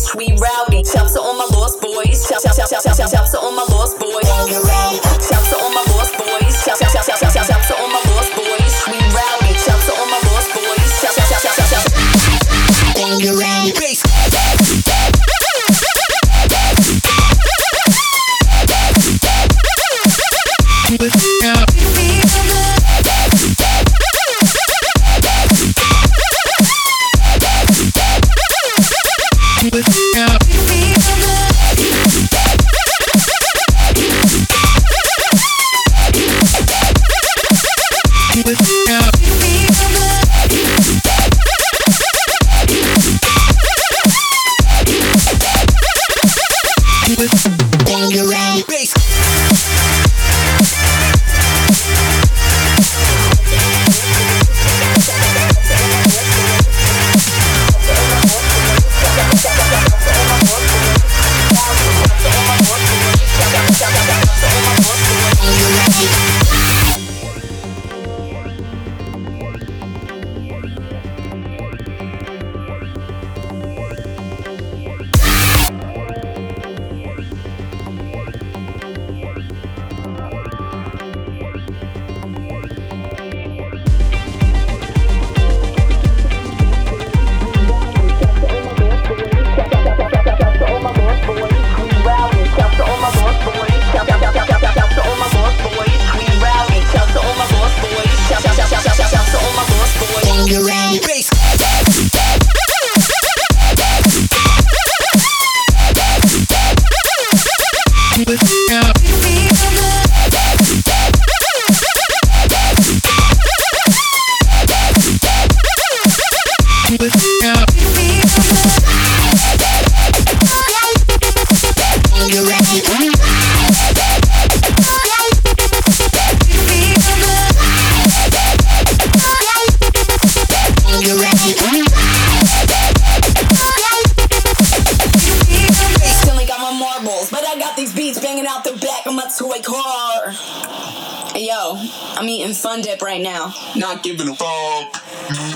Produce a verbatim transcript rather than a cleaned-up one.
we rowdy. Shout to all my lost boys. Shout, shout, shout, shout, shout, shout, shout to all my lost boys. Shout to all my lost boys. Shout, shout, shout, shout, shout, shout, shout to all my lost boys. We rowdy. Shout to all my lost boys. Shout, shout, shout, shout, shout, shout. Bass. Keep it up. Keep it up. Keep it up. Keep it bang around bass. Keep it up. Keep it up. But I got these beats banging out the back of my toy car. Hey yo, I'm eating Fun Dip right now. Not giving a fuck.